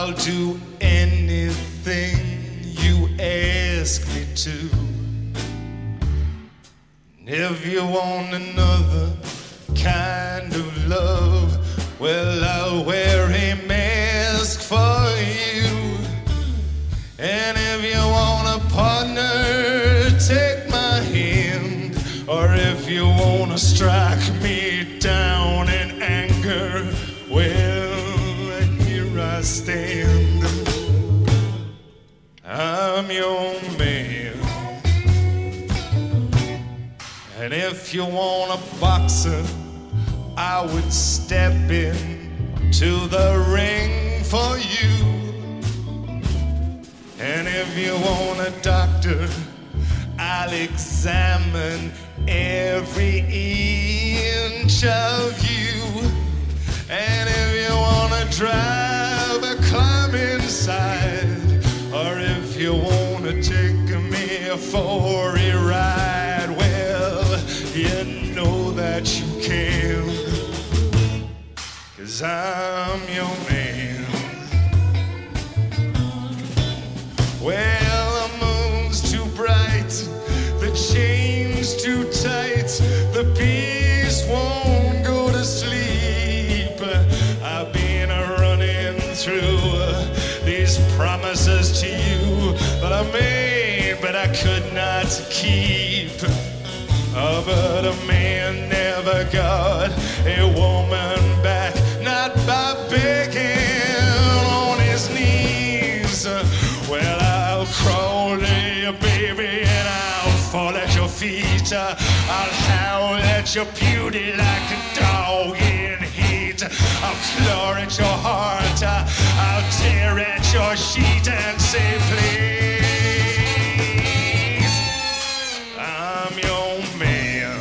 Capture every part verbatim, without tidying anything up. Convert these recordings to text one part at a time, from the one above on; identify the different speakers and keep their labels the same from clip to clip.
Speaker 1: I'll do anything you ask me to. If you want another kind of love, well, I'll wear a mask for you. And if you want a partner, take my hand. Or if you want to strike me down in anger, well, here I stand. I'm your man. And if you want a boxer, I would step in to the ring for you. And if you want a doctor, I'll examine every inch of you. And if you want to drive a climb inside, or if you want to take me for a ride, well, you know that you can, 'cause I'm your man. Well, the moon's too bright, the chain's too tight, the beast won't go to sleep. I've been running through these promises to you that I made, but I could not keep. Oh, but a man never got a woman back, not by begging on his knees. Well, I'll crawl to you, baby, and I'll fall at your feet. I'll howl at your beauty like a dog in heat. I'll claw at your heart, I'll tear at your sheet and say, please, I'm your man.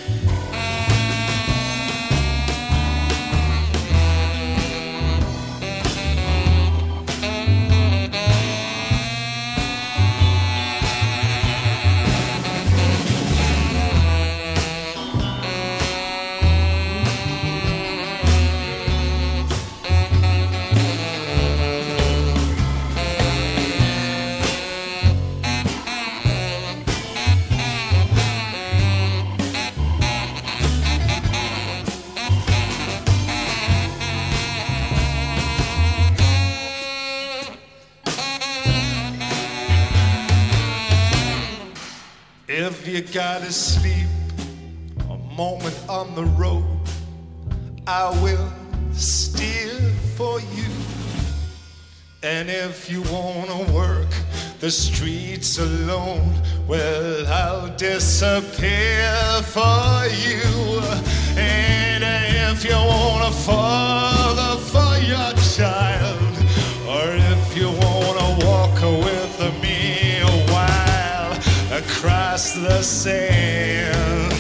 Speaker 1: If you gotta sleep a moment on the road, I will steer for you. And if you wanna work the streets alone, well, I'll disappear for you. And if you want a father for your child, or if you wanna walk with me a while across the sand,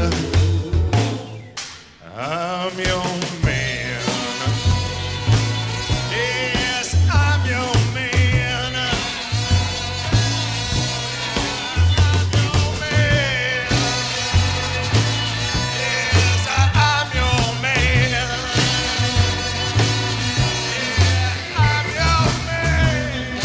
Speaker 1: I'm your man. Yes, I'm your man. I'm your man. Yes, I'm your man. Yeah, I'm your man.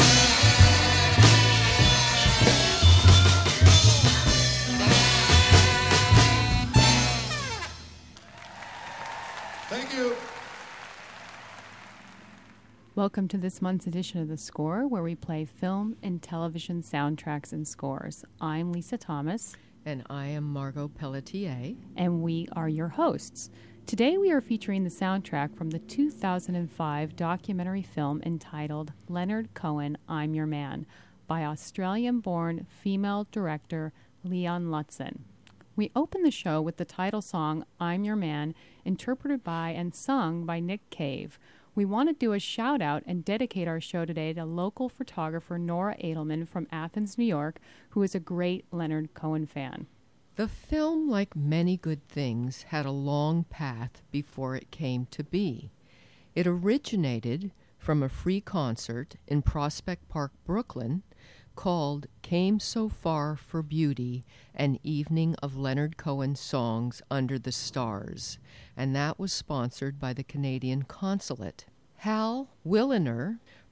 Speaker 1: Thank you.
Speaker 2: Welcome to this month's edition of The Score, where we play film and television soundtracks and scores. I'm Lisa Thomas.
Speaker 3: And I am Margot Pelletier.
Speaker 2: And we are your hosts. Today we are featuring the soundtrack from the two thousand five documentary film entitled Leonard Cohen, I'm Your Man, by Australian-born female director Leon Lutzen. We open the show with the title song, I'm Your Man, interpreted by and sung by Nick Cave. We want to do a shout-out and dedicate our show today to local photographer Nora Edelman from Athens, New York, who is a great Leonard Cohen fan.
Speaker 3: The film, like many good things, had a long path before it came to be. It originated from a free concert in Prospect Park, Brooklyn, called Came So Far for Beauty, an evening of Leonard Cohen songs under the stars, and that was sponsored by the Canadian Consulate. Hal Williner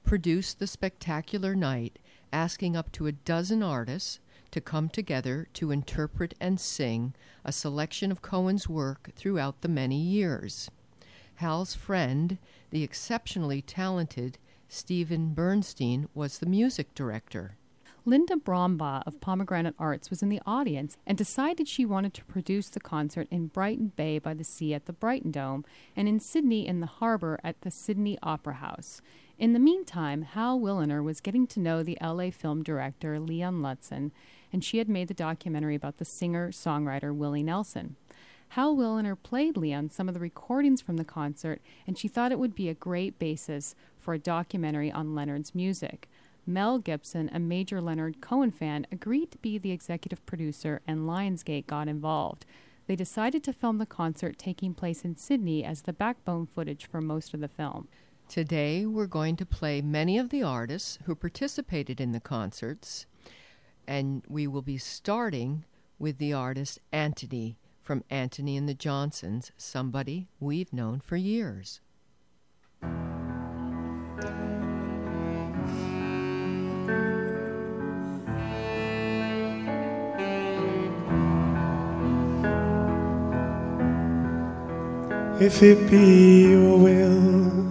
Speaker 3: produced the spectacular night, asking up to a dozen artists to come together to interpret and sing a selection of Cohen's work throughout the many years. Hal's friend, the exceptionally talented Stephen Bernstein, was the music director.
Speaker 2: Linda Brombaugh of Pomegranate Arts was in the audience and decided she wanted to produce the concert in Brighton Bay by the sea at the Brighton Dome and in Sydney in the harbour at the Sydney Opera House. In the meantime, Hal Williner was getting to know the L A film director Leon Lutzen, and she had made the documentary about the singer-songwriter Willie Nelson. Hal Williner played Leon some of the recordings from the concert, and she thought it would be a great basis for a documentary on Leonard's music. Mel Gibson, a major Leonard Cohen fan, agreed to be the executive producer, and Lionsgate got involved. They decided to film the concert taking place in Sydney as the backbone footage for most of the film.
Speaker 3: Today we're going to play many of the artists who participated in the concerts, and we will be starting with the artist Antony from Antony and the Johnsons, somebody we've known for years.
Speaker 4: If it be your will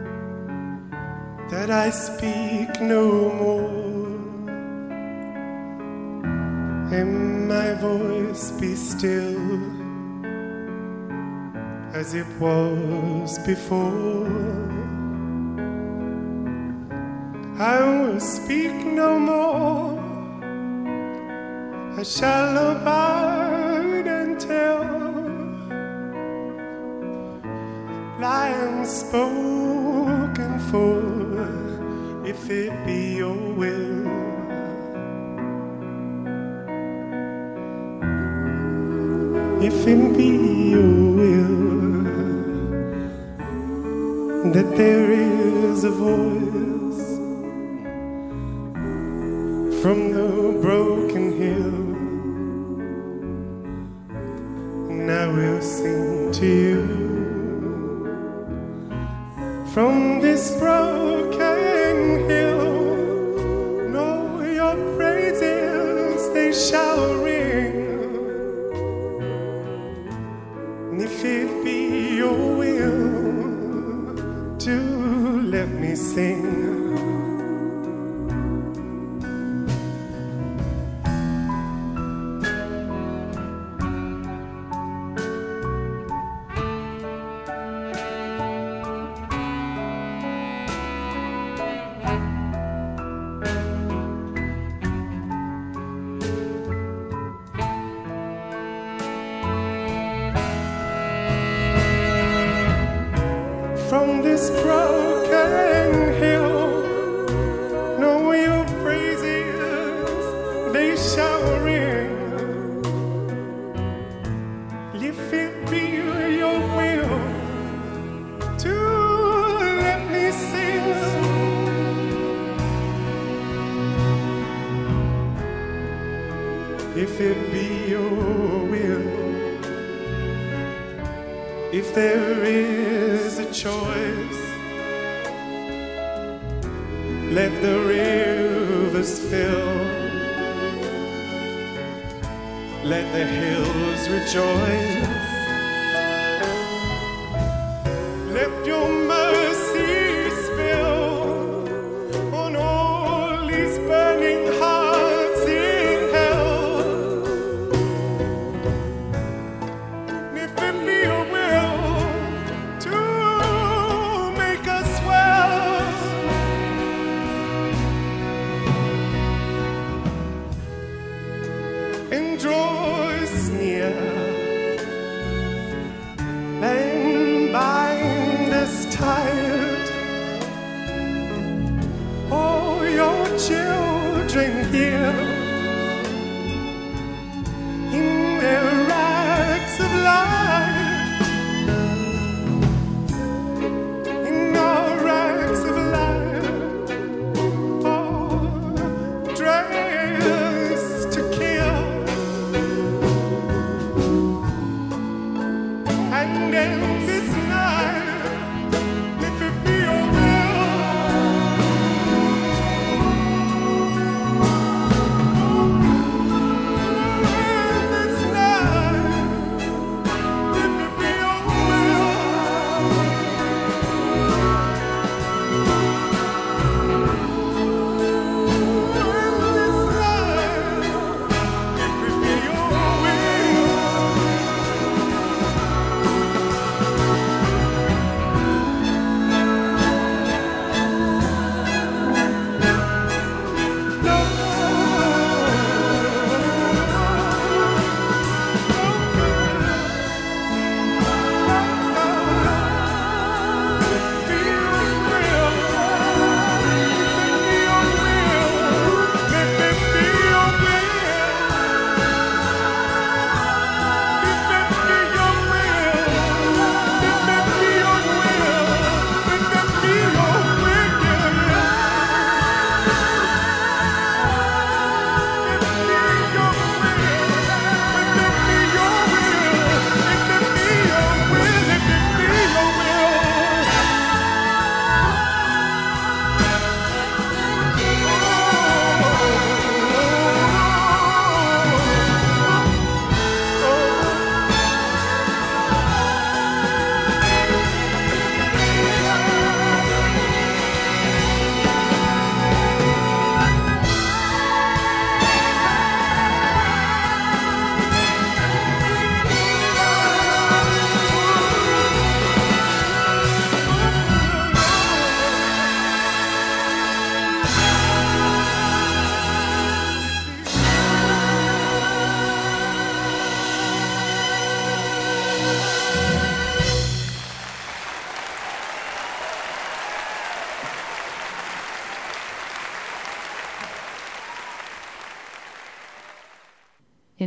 Speaker 4: that I speak no more, and my voice be still as it was before, I will speak no more. I shall abide and tell I am spoken for, if it be your will. If it be your will that there is a voice from the broken hill, and I will sing to you. From this broken hill, know your praises, they shall ring. And if it be your will to let me sing, from this broken hill, know your praises, they shall ring. If it be your will to let me sing, if it be your will, if there is a choice, let the rivers fill, let the hills rejoice, let your mercy spill on all these burning hearts in hell. And if it be your will to make us well, and draw us near, and bind us tight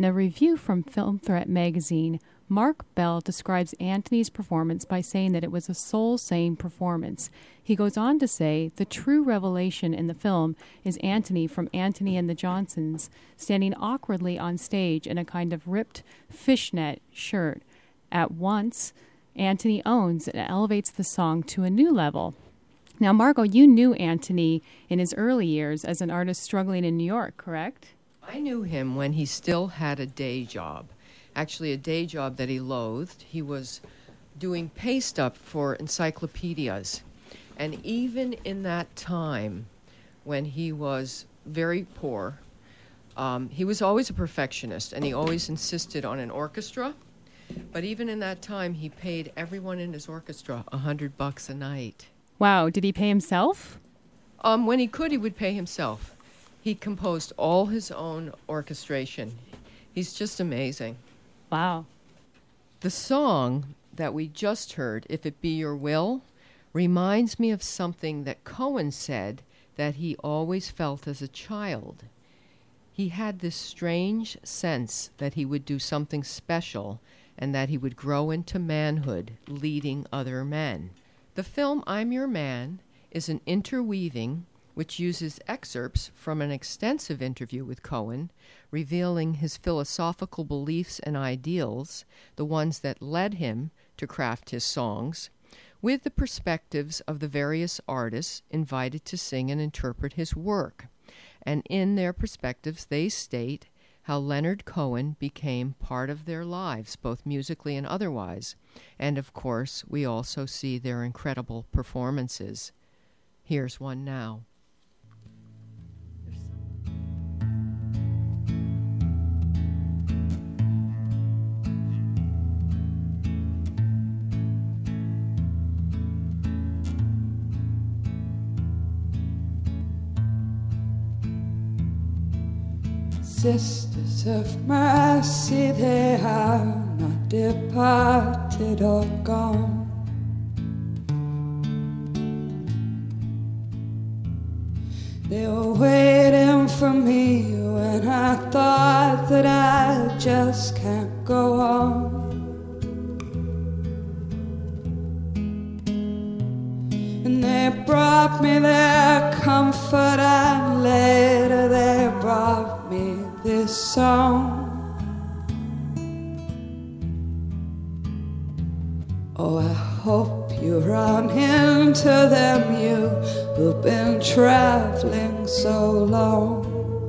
Speaker 2: In a review from Film Threat magazine, Mark Bell describes Antony's performance by saying that it was a soul-saying performance. He goes on to say, the true revelation in the film is Antony from Antony and the Johnsons, standing awkwardly on stage in a kind of ripped fishnet shirt. At once, Antony owns and elevates the song to a new level. Now, Margot, you knew Antony in his early years as an artist struggling in New York, correct?
Speaker 3: I knew him when he still had a day job. Actually, a day job that he loathed. He was doing paste up for encyclopedias. And even in that time, when he was very poor, um, he was always a perfectionist, and he always insisted on an orchestra. But even in that time, he paid everyone in his orchestra a hundred bucks a night.
Speaker 2: Wow, did he pay himself?
Speaker 3: Um, when he could, he would pay himself. He composed all his own orchestration. He's just amazing.
Speaker 2: Wow.
Speaker 3: The song that we just heard, If It Be Your Will, reminds me of something that Cohen said that he always felt as a child. He had this strange sense that he would do something special and that he would grow into manhood, leading other men. The film I'm Your Man is an interweaving which uses excerpts from an extensive interview with Cohen, revealing his philosophical beliefs and ideals, the ones that led him to craft his songs, with the perspectives of the various artists invited to sing and interpret his work. And in their perspectives, they state how Leonard Cohen became part of their lives, both musically and otherwise. And of course, we also see their incredible performances. Here's one now.
Speaker 5: Sisters of mercy, they are not departed or gone. They were waiting for me when I thought that I just can't go on. And they brought me their comfort, and later they brought me this song. Oh, I hope you run into them, you who've been traveling so long.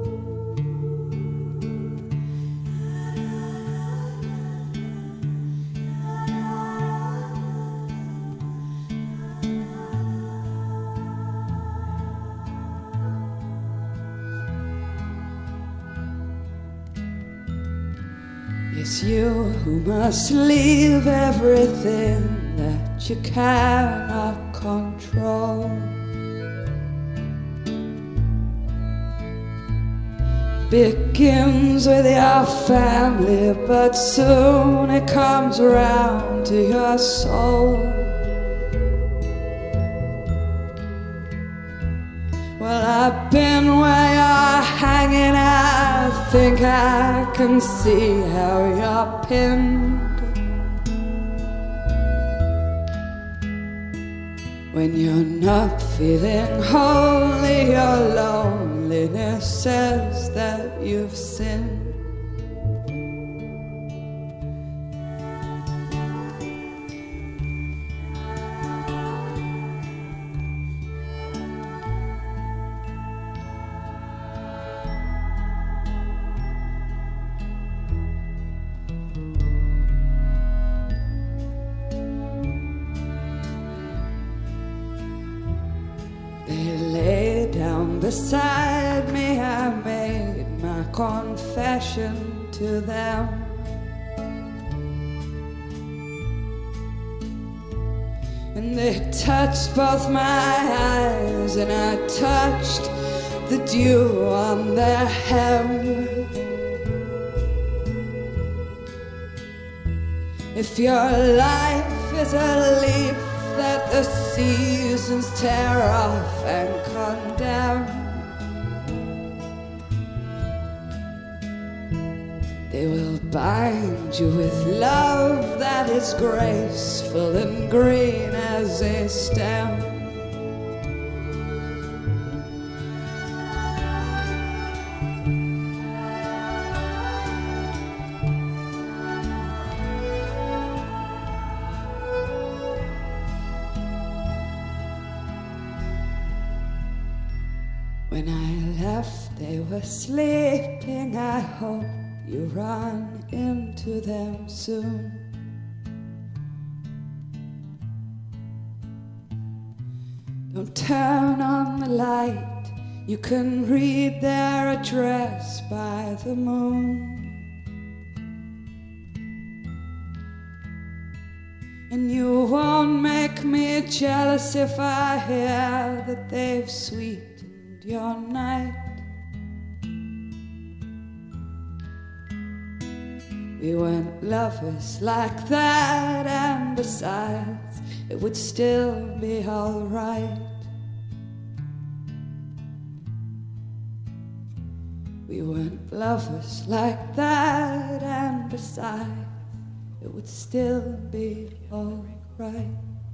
Speaker 5: It's you who must leave everything that you cannot control. Begins with your family, but soon it comes around to your soul. Well, I've been where you're hanging, I think I can see how you're pinned. When you're not feeling holy, your loneliness says that you've sinned. Beside me, I made my confession to them. And they touched both my eyes, and I touched the dew on their hem. If your life is a leaf that the seasons tear off and condemn, they bind you with love that is graceful and green as a stem. When I left, they were sleeping. I hope you run into them soon. Don't turn on the light. You can read their address by the moon. And you won't make me jealous if I hear that they've sweetened your night. We weren't lovers like that, and besides, it would still be alright. We weren't lovers like that, and besides, it would still be alright.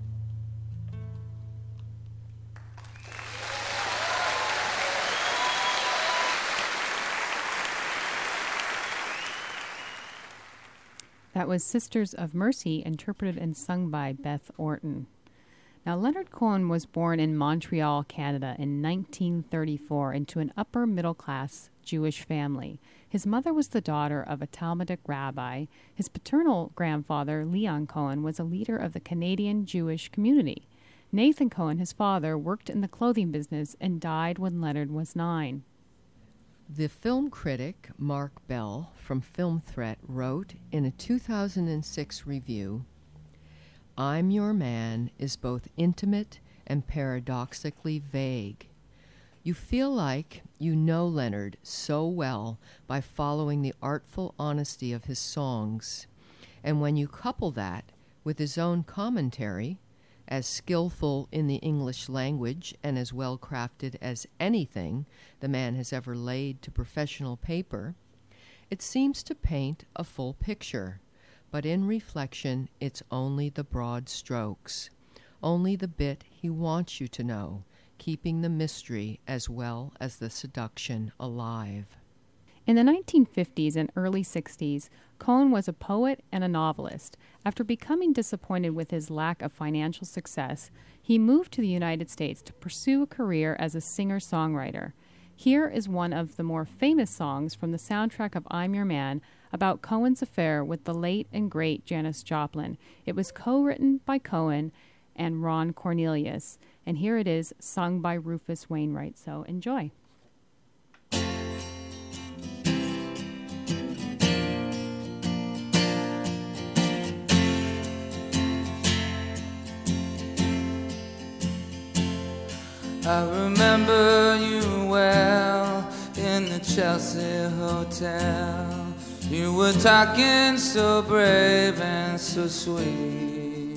Speaker 2: That was Sisters of Mercy, interpreted and sung by Beth Orton. Now, Leonard Cohen was born in Montreal, Canada in nineteen thirty-four into an upper-middle-class Jewish family. His mother was the daughter of a Talmudic rabbi. His paternal grandfather, Leon Cohen, was a leader of the Canadian Jewish community. Nathan Cohen, his father, worked in the clothing business and died when Leonard was nine.
Speaker 3: The film critic Mark Bell from Film Threat wrote in a two thousand six review, "I'm Your Man is both intimate and paradoxically vague. You feel like you know Leonard so well by following the artful honesty of his songs, and when you couple that with his own commentary, as skillful in the English language and as well-crafted as anything the man has ever laid to professional paper, it seems to paint a full picture, but in reflection it's only the broad strokes, only the bit he wants you to know, keeping the mystery as well as the seduction alive."
Speaker 2: In the nineteen fifties and early sixties, Cohen was a poet and a novelist. After becoming disappointed with his lack of financial success, he moved to the United States to pursue a career as a singer-songwriter. Here is one of the more famous songs from the soundtrack of I'm Your Man about Cohen's affair with the late and great Janis Joplin. It was co-written by Cohen and Ron Cornelius, and here it is, sung by Rufus Wainwright. So enjoy.
Speaker 6: I remember you well in the Chelsea Hotel. You were talking so brave and so sweet,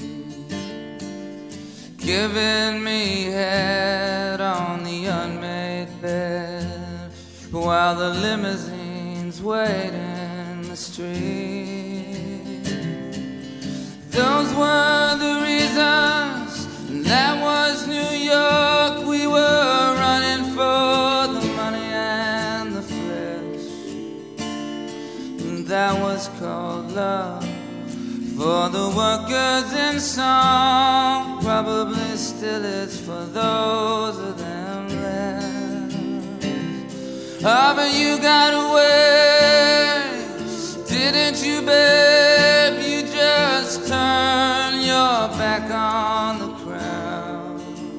Speaker 6: giving me head on the unmade bed while the limousines wait in the street. Those were the reasons, that was New York. We were running for the money and the flesh, and that was called love. For the workers in song, probably still it's for those of them left. Oh, but you got away, didn't you, babe? You just turned your back on the crowd.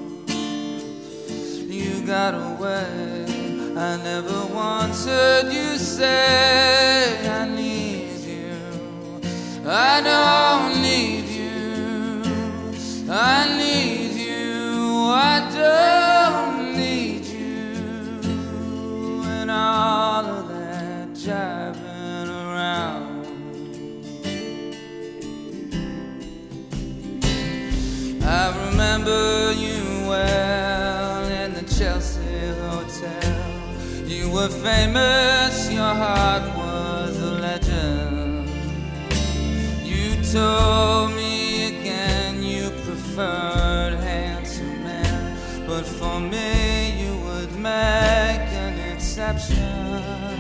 Speaker 6: You got away, I never once heard you say I need you. I don't need you, I need you, I don't need you. And all of that jiving around, I remember you well in the Chelsea Hotel. You were famous, your heart was a legend. told me again you preferred handsome men, but for me you would make an exception.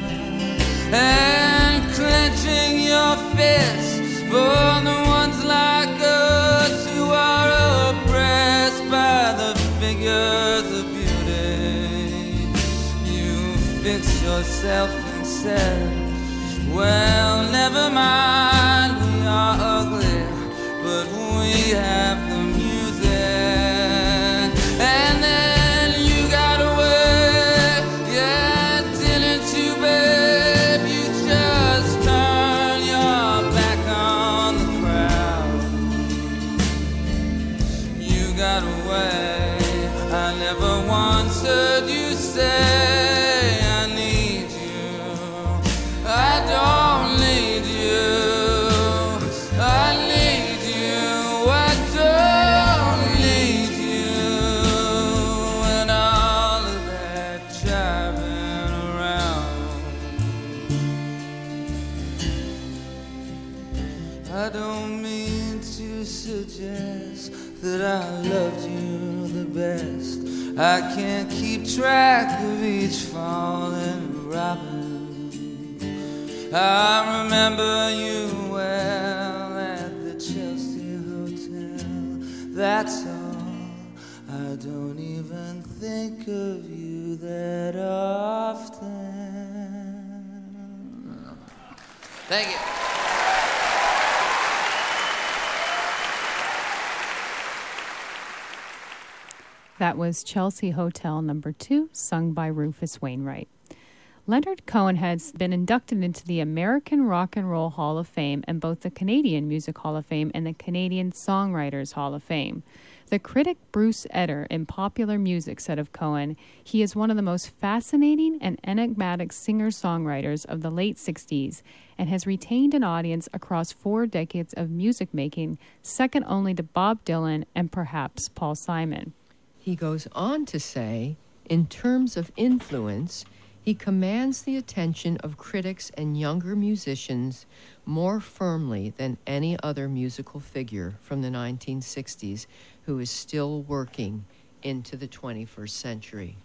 Speaker 6: And clenching your fists for the ones like us who are oppressed by the figures of beauty, you fix yourself and said, well, never mind, we are ugly, but we have the music. And then you got away, yeah, didn't you, babe? You just turned your back on the crowd. You got away, I never once heard you say I need you. I don't need you, I need you, I don't need you, and all of that driving around. I don't mean to suggest that I loved you the best. I can't keep track of each falling robin. I remember you well at the Chelsea Hotel. That's all. I don't even think of you that often. Thank you.
Speaker 2: That was Chelsea Hotel number two, sung by Rufus Wainwright. Leonard Cohen has been inducted into the American Rock and Roll Hall of Fame and both the Canadian Music Hall of Fame and the Canadian Songwriters Hall of Fame. The critic Bruce Eder in Popular Music said of Cohen, he is one of the most fascinating and enigmatic singer-songwriters of the late sixties and has retained an audience across four decades of music making, second only to Bob Dylan and perhaps Paul Simon.
Speaker 3: He goes on to say, in terms of influence, he commands the attention of critics and younger musicians more firmly than any other musical figure from the nineteen sixties who is still working into the twenty-first century.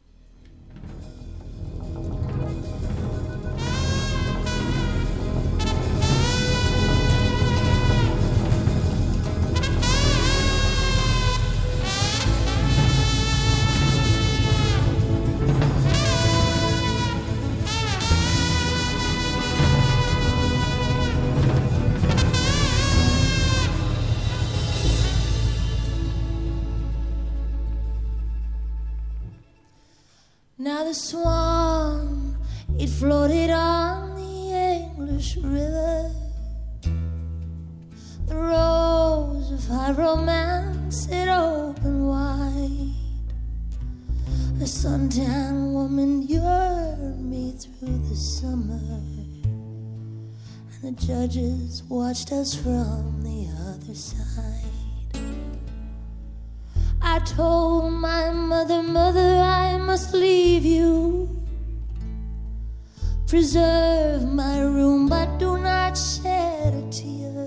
Speaker 7: Now the Swan, it floated on the English River. The rose of high romance, it opened wide. A suntan woman yearned me through the summer, and the judges watched us from the other side. I told my mother, mother, I must leave you. Preserve my room, but do not shed a tear.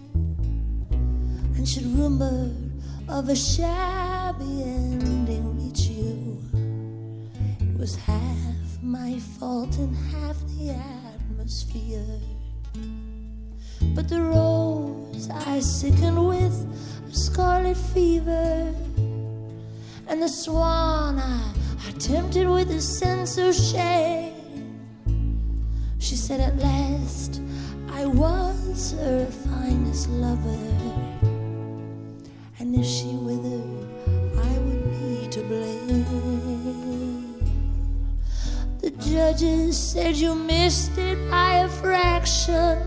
Speaker 7: And should rumor of a shabby ending reach you, it was half my fault and half the atmosphere. But the rose I sickened with a scarlet fever, and the Swan I, I tempted with a sense of shame. She said at last I was her finest lover, and if she withered I would be to blame. The judges said you missed it by a fraction.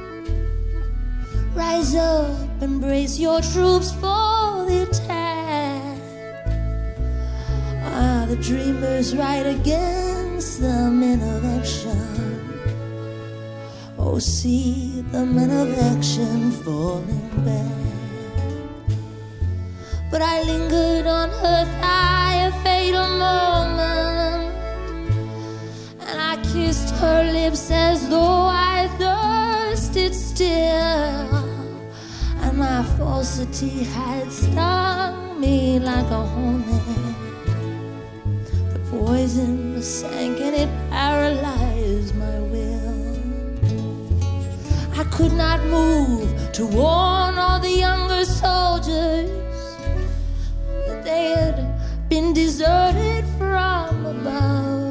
Speaker 7: Rise up and brace your troops for the attack. Ah, the dreamers ride against the men of action. Oh, see the men of action falling back. But I lingered on her thigh a fatal moment, and I kissed her lips as though I thirsted still. my falsity had stung me like a hornet. The poison sank and it paralyzed my will. I could not move to warn all the younger soldiers that they had been deserted from above.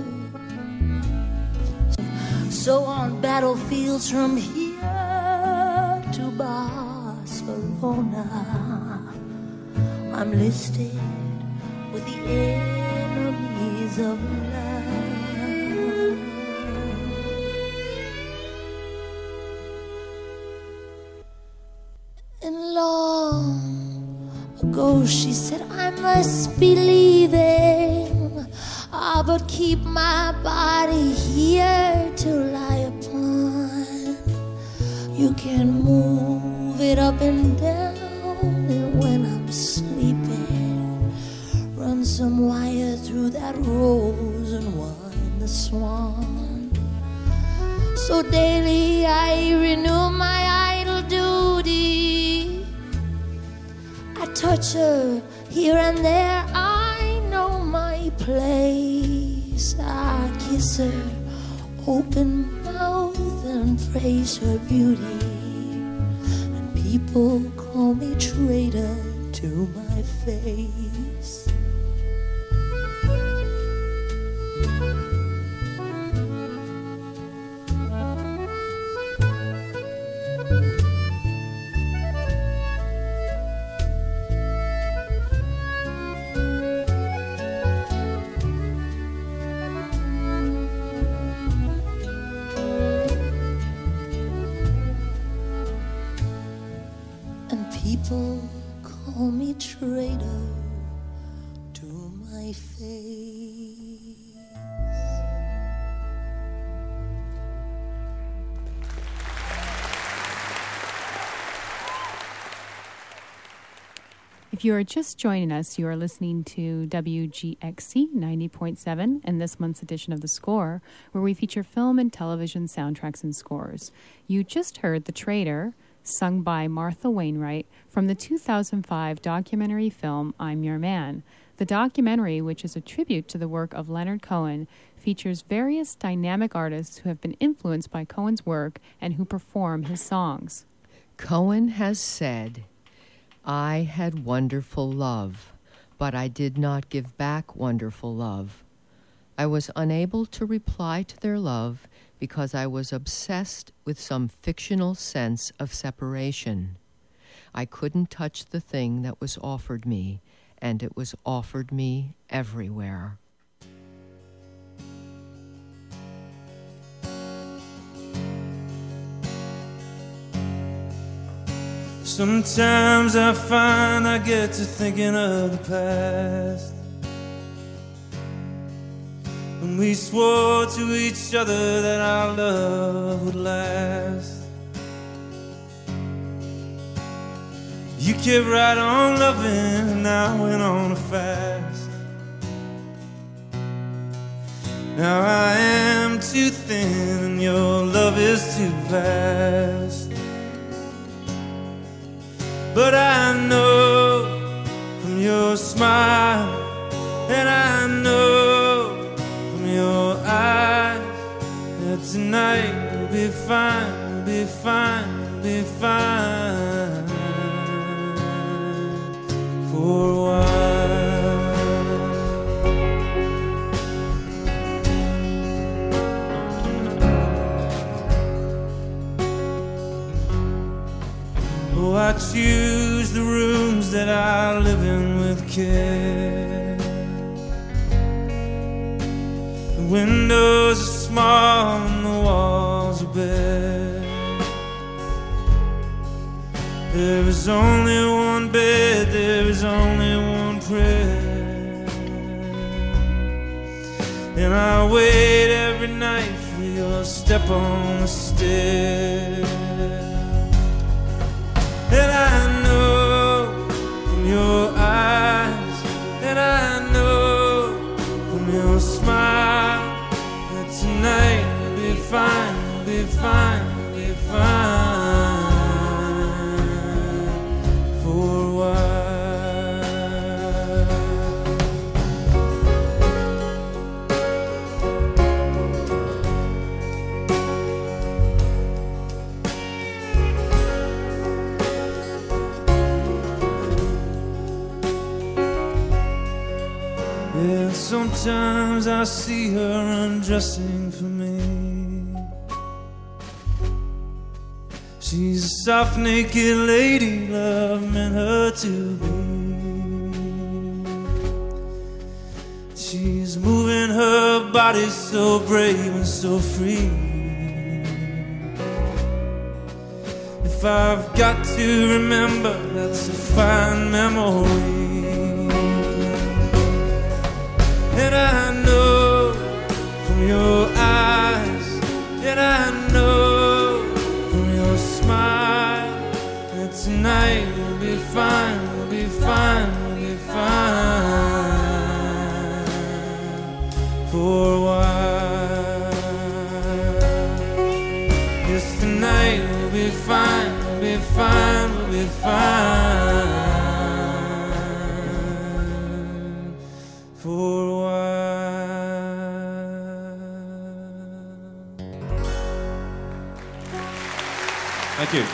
Speaker 7: So on battlefields from here to Barcelona, I'm listed with the enemies of love. And long ago she said I must be leaving, ah, but keep my body here to lie upon. You can move it up and down, and when I'm sleeping, run some wire through that rose and wind the swan. So daily I renew my idle duty. I touch her here and there, I know my place. I kiss her open mouth and praise her beauty, and people call me traitor to my face. People call me traitor to my face.
Speaker 2: If you are just joining us, you are listening to W G X C ninety point seven and this month's edition of The Score, where we feature film and television soundtracks and scores. You just heard The Traitor, sung by Martha Wainwright, from the two thousand five documentary film I'm Your Man. The documentary, which is a tribute to the work of Leonard Cohen, features various dynamic artists who have been influenced by Cohen's work and who perform his songs.
Speaker 3: Cohen has said, "I had wonderful love, but I did not give back wonderful love. I was unable to reply to their love because I was obsessed with some fictional sense of separation. I couldn't touch the thing that was offered me, and it was offered me everywhere."
Speaker 6: Sometimes I find I get to thinking of the past, when we swore to each other that our love would last. You kept right on loving, and I went on a fast. Now I am too thin, and your love is too vast. But I know from your smile, and I know from your eyes, that tonight will be fine, will be fine, will be fine for a while. Oh, I choose the rooms that I live in with care. The windows are small and the walls are bare. There is only one bed, there is only one prayer. And I wait every night for your step on the stair. And I know from your eyes, and I know from your smile, that tonight will be fine, will be fine, will be fine sometimes I see her undressing for me. She's a soft naked lady love meant her to be. She's moving her body so brave and so free. If I've got to remember, that's a fine memory. And I know from your eyes, and I know from your smile, that tonight we'll be fine, we'll be fine, we'll be fine for a while. Yes, tonight we'll be fine, we'll be fine, we'll be fine for a while.
Speaker 8: Thank you.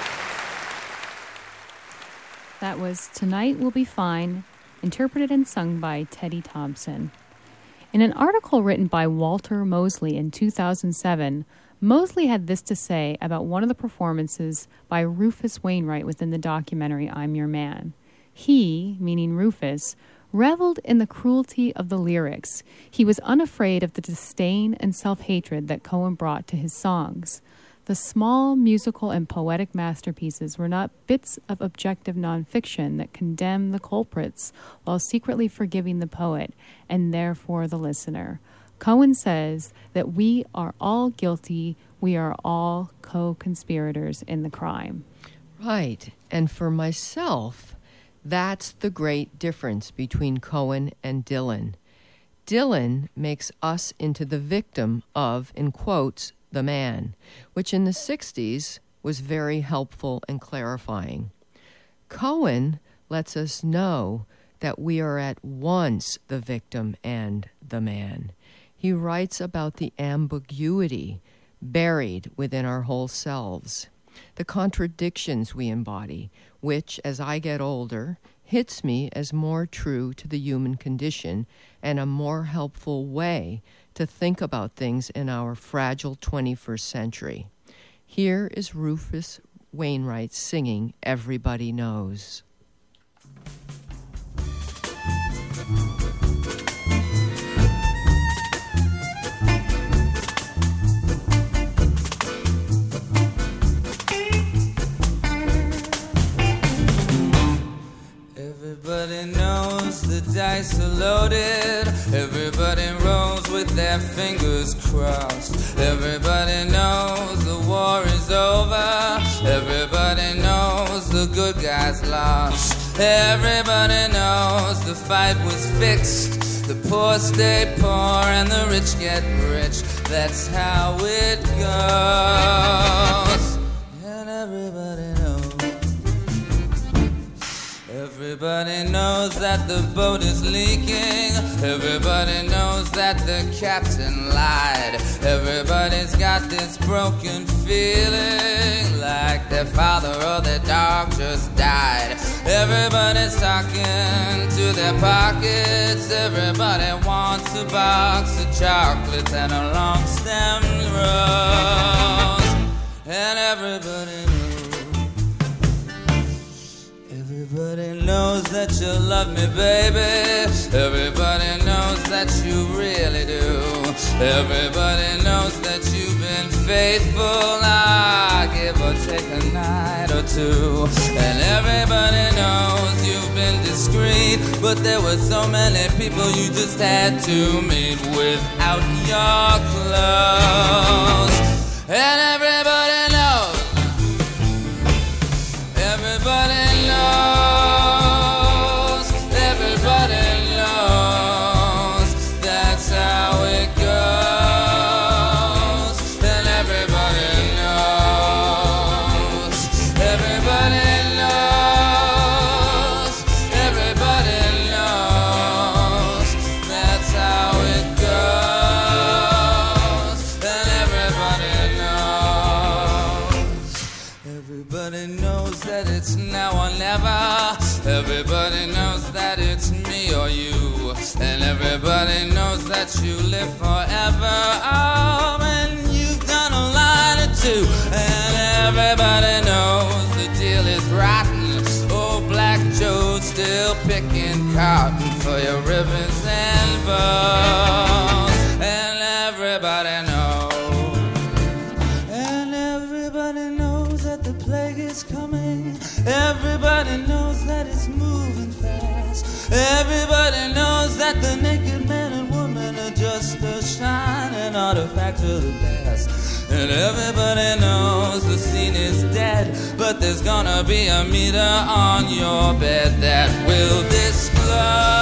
Speaker 2: That was Tonight Will Be Fine, interpreted and sung by Teddy Thompson. In an article written by Walter Mosley in two thousand seven, Mosley had this to say about one of the performances by Rufus Wainwright within the documentary I'm Your Man. He, meaning Rufus, reveled in the cruelty of the lyrics. He was unafraid of the disdain and self-hatred that Cohen brought to his songs. The small musical and poetic masterpieces were not bits of objective nonfiction that condemn the culprits while secretly forgiving the poet and therefore the listener. Cohen says that we are all guilty, we are all co-conspirators in the crime.
Speaker 3: Right, and for myself, that's the great difference between Cohen and Dylan. Dylan makes us into the victim of, in quotes, the man, which in the sixties was very helpful and clarifying. Cohen lets us know that we are at once the victim and the man. He writes about the ambiguity buried within our whole selves, the contradictions we embody, which, as I get older, hits me as more true to the human condition and a more helpful way to think about things in our fragile twenty-first century. Here is Rufus Wainwright singing Everybody Knows.
Speaker 6: Everybody knows the dice are loaded. Everybody rolls with their fingers crossed. Everybody knows the war is over. Everybody knows the good guys lost. Everybody knows the fight was fixed. The poor stay poor and the rich get rich. That's how it goes. And everybody knows. Everybody knows that the boat is leaking. Everybody knows that the captain lied. Everybody's got this broken feeling like their father or their dog just died. Everybody's talking to their pockets. Everybody wants a box of chocolates and a long stemmed rose. And everybody knows. Everybody knows that you love me, baby. Everybody knows that you really do. Everybody knows that you've been faithful. I give or take a night or two. And everybody knows you've been discreet, but there were so many people you just had to meet without your clothes. And everybody knows. Everybody knows. Everybody knows. Everybody knows that it's now or never. Everybody knows that it's me or you. And everybody knows that you live forever. Oh, and you've done a line or two. And everybody knows the deal is rotten. Oh, Black Joe's still picking cotton for your ribbons and bows. And everybody knows. And everybody knows that the plague is coming. Everybody knows that it's moving fast. Everybody knows that the naked man and woman are just a shining artifact of the past. And everybody knows the scene is dead, but there's gonna be a meter on your bed that will disclose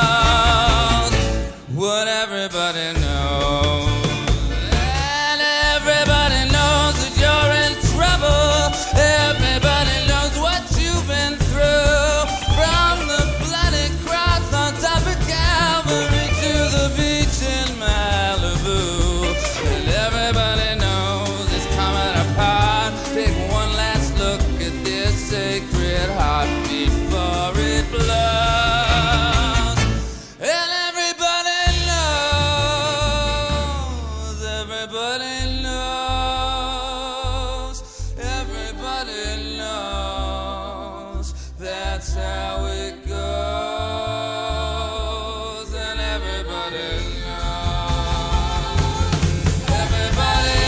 Speaker 6: what everybody knows. And everybody knows that you're in trouble. Everybody knows what you've been through. From the bloody cross on top of Calvary to the beach in Malibu. And everybody knows it's coming apart. Take one last look at this sacred heart before it blows. And everybody knows, everybody knows, everybody knows that's how it goes. And everybody knows, everybody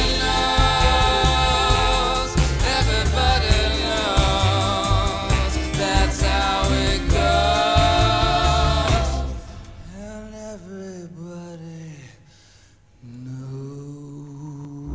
Speaker 6: knows, everybody knows that's how it goes. And everybody knows.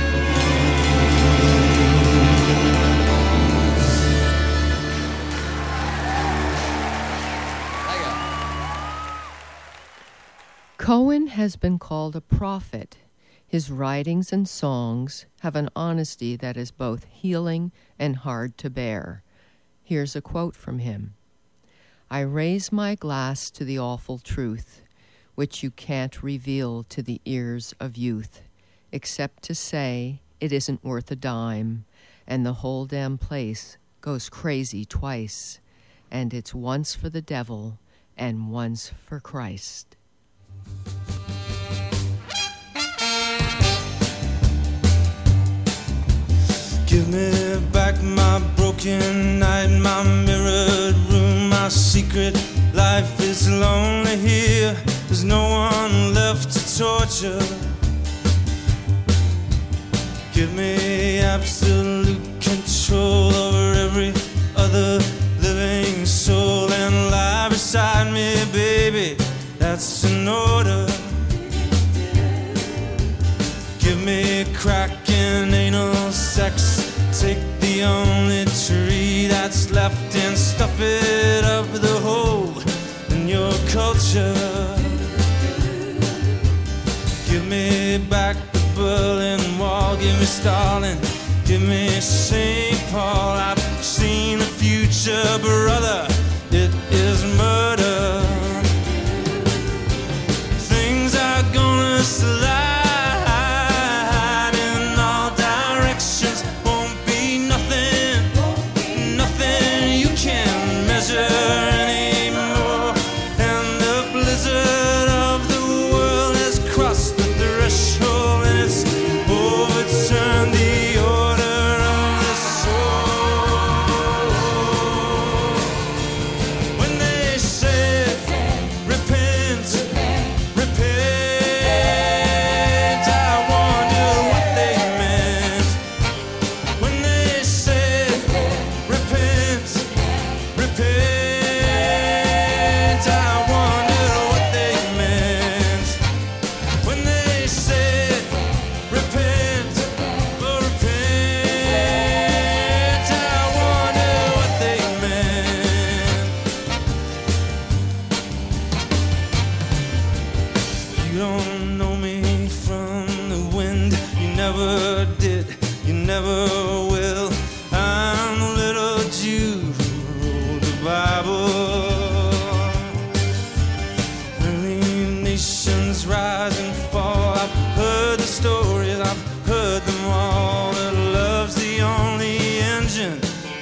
Speaker 3: Cohen has been called a prophet. His writings and songs have an honesty that is both healing and hard to bear. Here's a quote from him. I raise my glass to the awful truth, which you can't reveal to the ears of youth, except to say it isn't worth a dime, and the whole damn place goes crazy twice, and it's once for the devil and once for Christ.
Speaker 8: Give me back my broken night, my mirrored room, my secret life is lonely here. There's no one left to torture. Give me absolute control over every other living soul and lie beside me, baby. That's an order. Give me cracking anal sex. Take the only tree that's left and stuff it up the hole in your culture. Give me back the Berlin Wall. Give me Stalin. Give me Saint Paul. I've seen the future, brother. It is murder. Things are gonna slide.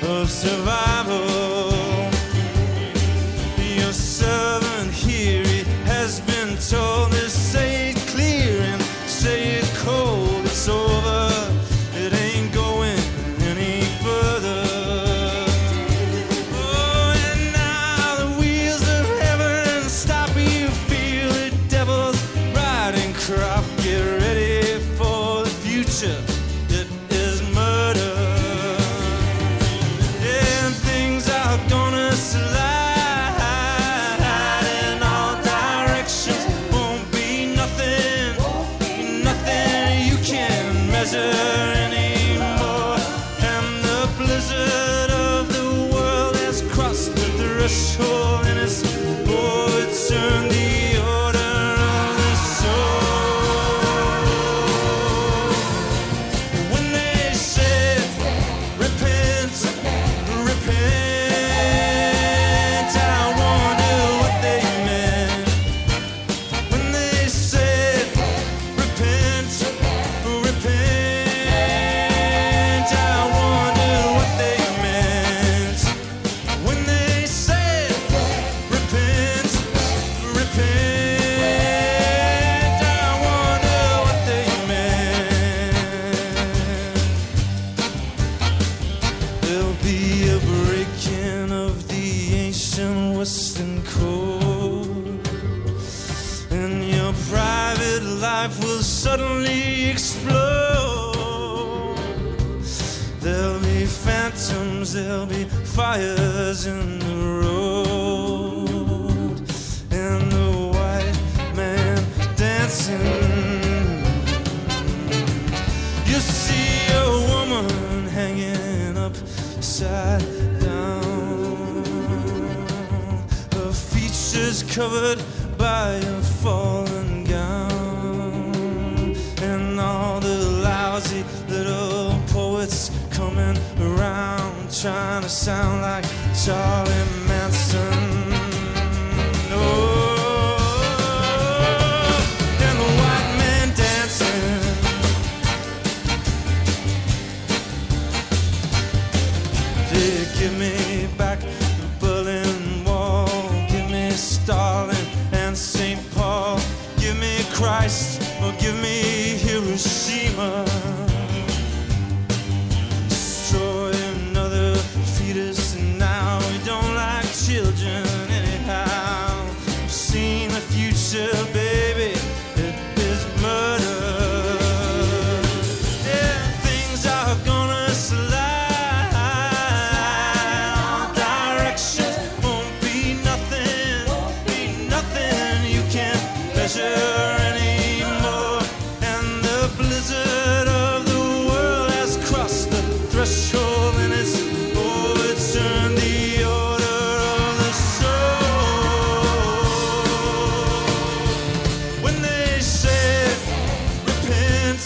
Speaker 8: of survival. Your servant here, he has been told to say it clear and say it cold. It's over, it ain't going any further. Oh, and now the wheels of heaven stop. You feel the devil's riding crop. Get ready for the future. It is murder. And things are gonna slide in all directions. Won't be nothing, nothing you can measure anymore. And the blizzard of the world has crossed the threshold, and it's overturned the order of the soul. When they said, repent, repent, I wonder what they meant. When they said, repent, repent, I wonder what they meant. When they said, repent, repent, I wonder what they meant. There'll be a breaking of the ancient Western code, and your private life will suddenly explode. There'll be phantoms, there'll be fires in the road, and the white man dancing. You see a woman hanging upside down, her features covered by a fallen gown, and all the lousy little poets coming around trying to sound like Charlie Manson. Oh, and the white man dancing. Yeah, give me back the Berlin Wall, give me Stalin and Saint Paul, give me Christ or give me Hiroshima. Destroy another fetus, and now we don't like children anyhow. I've seen the future, baby, it is murder. Yeah, things are gonna slide all directions. Won't be nothing, be nothing you can measure anymore. And the blizzard of the world has crossed the threshold, and it's overturned the order of the soul. When they said, repent,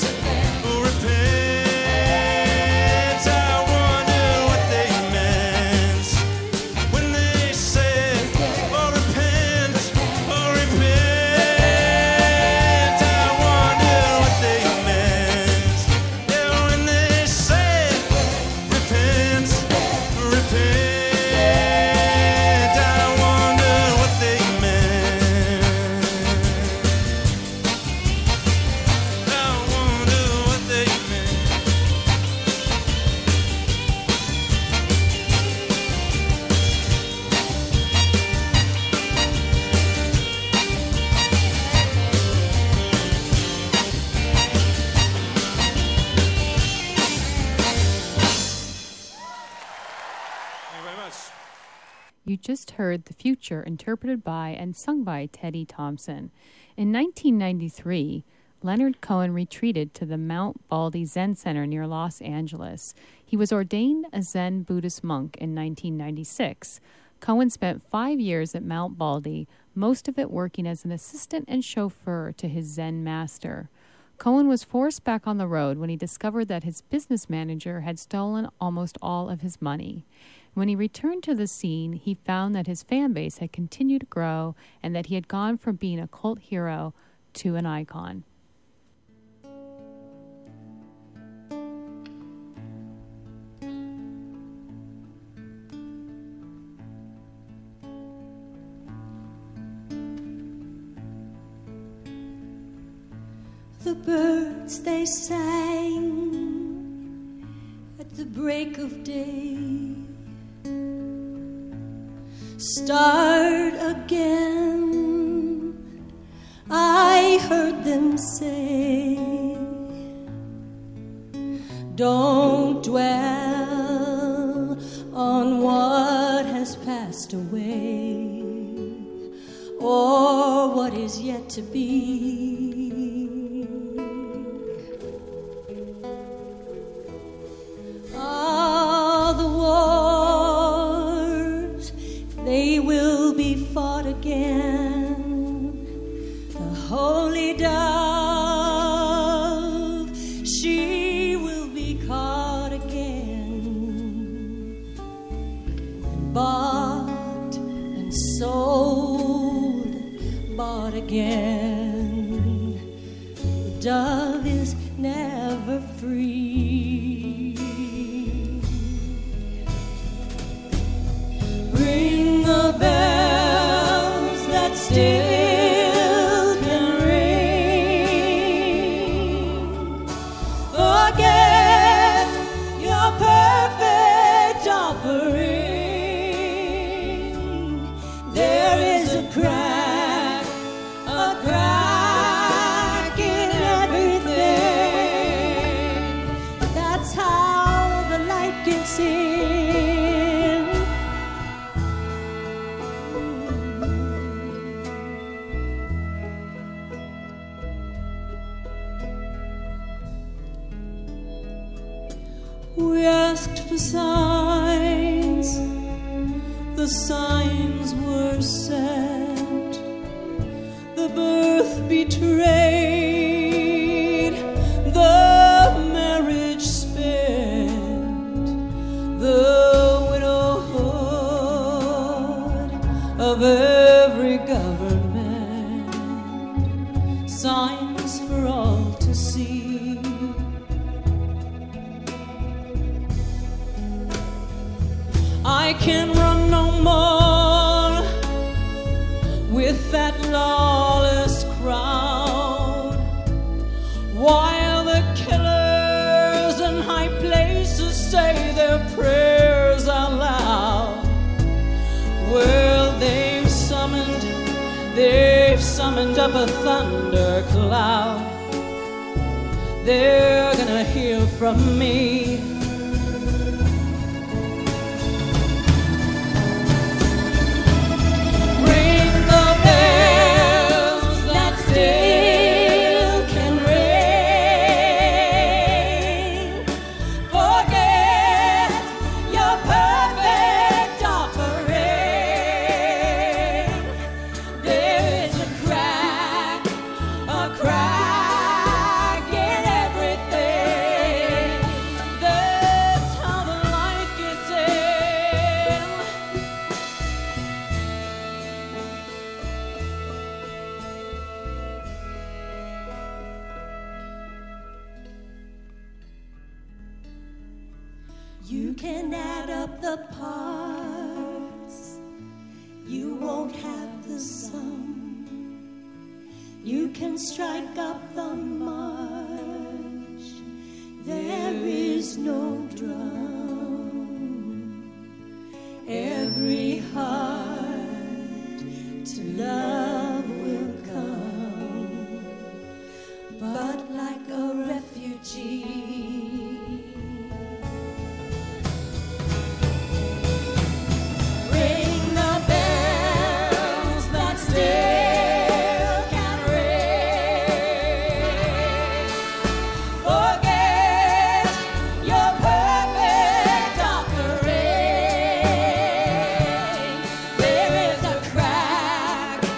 Speaker 8: repent, I wonder what they meant. When they said, oh, repent, oh, repent, I wonder what they meant. Yeah, when they said, repent, repent, I wonder what they meant. I wonder what they meant. Thank you very much.
Speaker 2: You just heard The Future, interpreted by and sung by Teddy Thompson. In nineteen ninety-three, Leonard Cohen retreated to the Mount Baldy Zen Center near Los Angeles. He was ordained a Zen Buddhist monk in nineteen ninety-six. Cohen spent five years at Mount Baldy, most of it working as an assistant and chauffeur to his Zen master. Cohen was forced back on the road when he discovered that his business manager had stolen almost all of his money. When he returned to the scene, he found that his fan base had continued to grow and that he had gone from being a cult hero to an icon.
Speaker 7: the birds they sang at the break of day. Start again, I heard them say. Don't dwell on what has passed away or what is yet to be. All the wars, they will be fought again. The holy dove, she will be caught again. Bought and sold, bought again. The dove is never free. Ring the bells that still can ring. Forget your perfect offering. There is a crack, a crack in everything. That's how the light gets in. We asked for signs, the signs were set. The birth betrayed, the marriage spent, the widowhood of every government. Signs for all to see. I can run no more with that lawless crowd, while the killers in high places say their prayers out loud. Well, they've summoned, they've summoned up a thundercloud. They're gonna hear from me. You can add up the parts, you won't have the sum. You can strike up the march, there is no drum. Every heart to love will come, but like a refugee. There is a crack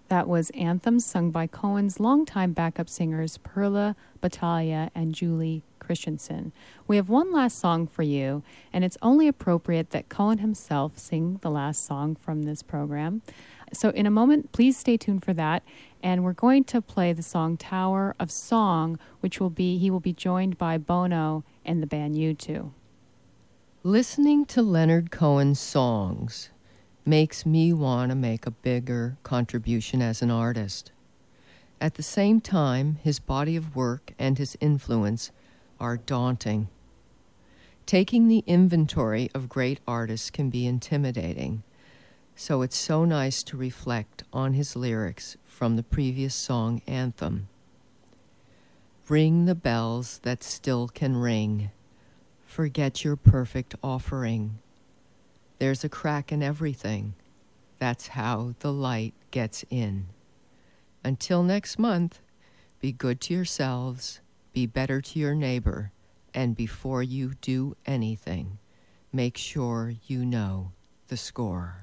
Speaker 2: That was Anthem, sung by Cohen's longtime backup singers Perla Battaglia and Julie Christensen. We have one last song for you, and it's only appropriate that Cohen himself sing the last song from this program. So in a moment, please stay tuned for that. And we're going to play the song Tower of Song, which will be, he will be joined by Bono and the band U two.
Speaker 3: Listening to Leonard Cohen's songs makes me want to make a bigger contribution as an artist. At the same time, his body of work and his influence are daunting. Taking the inventory of great artists can be intimidating, so it's so nice to reflect on his lyrics from the previous song, Anthem. Ring the bells that still can ring. Forget your perfect offering. There's a crack in everything. That's how the light gets in. Until next month, be good to yourselves, be better to your neighbor, and before you do anything, make sure you know the score.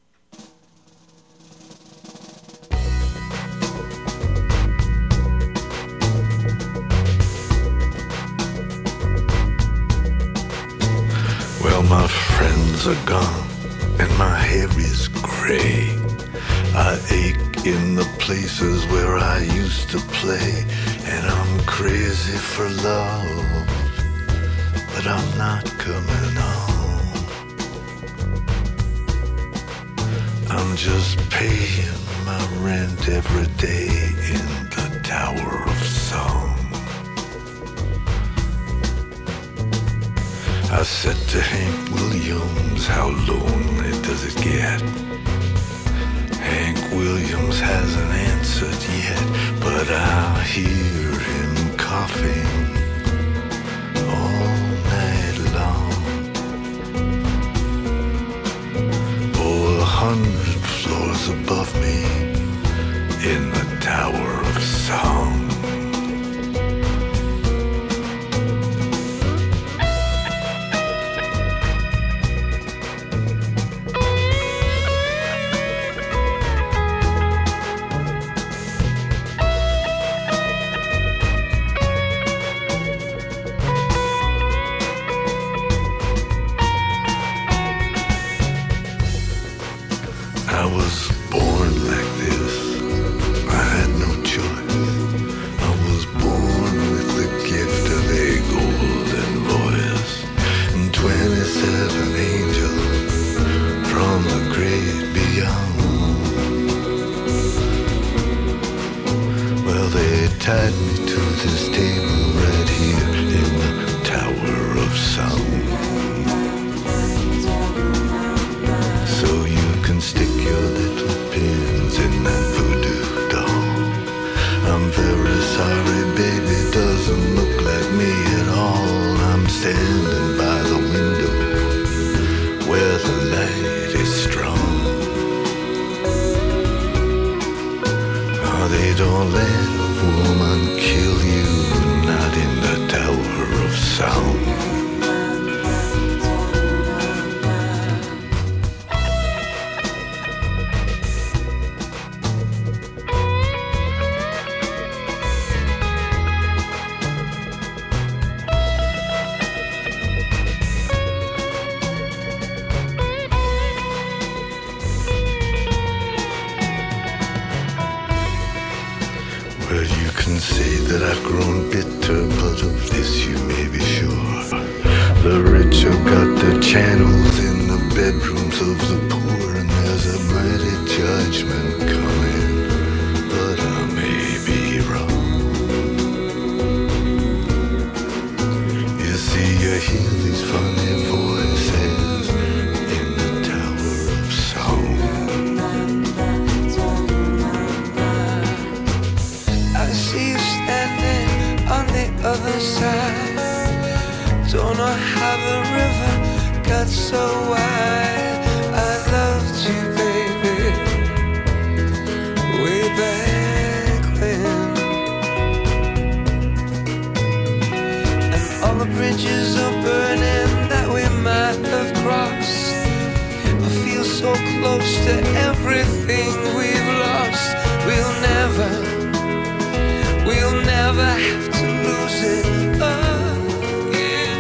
Speaker 1: Well, my friends are gone, and my hair is gray. I ache in the places where I used to play, and I'm crazy for love, but I'm not coming home. I'm just paying my rent every day in the Tower of Song. I said to Hank Williams, how lonely does it get? Hank Williams hasn't answered yet, but I hear him coughing all night long. Oh, a hundred floors above me in the Tower of Song. I was born like this. I had no choice. I was born with the gift of a golden voice and twenty-seven angels from the great beyond. Well, they tied me to this table right here in the Tower of Song. So you can stick your little pins in that voodoo doll. I'm very sorry, baby, doesn't look like me at all. I'm standing by the window where the light is strong. Oh, they don't let a woman kill you, not in the Tower of Song. Well, you can say that I've grown bitter, but of this you may be sure. The rich have got their channels in the bedrooms of the poor, and there's a mighty judgment coming, but I may be wrong. You see, you hear these funny voices in the Tower of Song.
Speaker 6: I see you standing on the other side. Don't know how the river got so wide. I loved you, baby, way back when. And all the bridges are burning that we might have crossed. I feel so close to everything we've lost.
Speaker 1: We'll never, we'll never have to lose it again.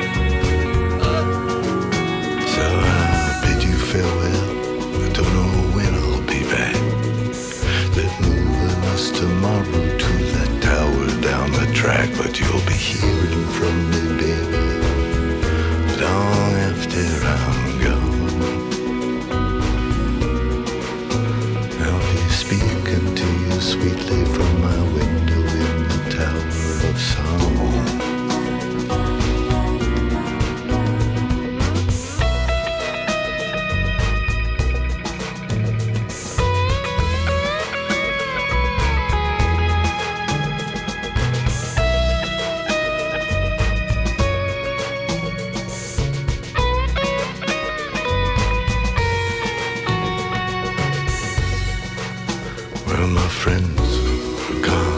Speaker 1: So I'll bid you farewell. I don't know when I'll be back. They're moving us tomorrow to that tower down the track, but you'll be hearing from me, baby, long after I'm gone. I'll be speaking to you sweetly from my window in the Tower of Song. Well, my friends are gone.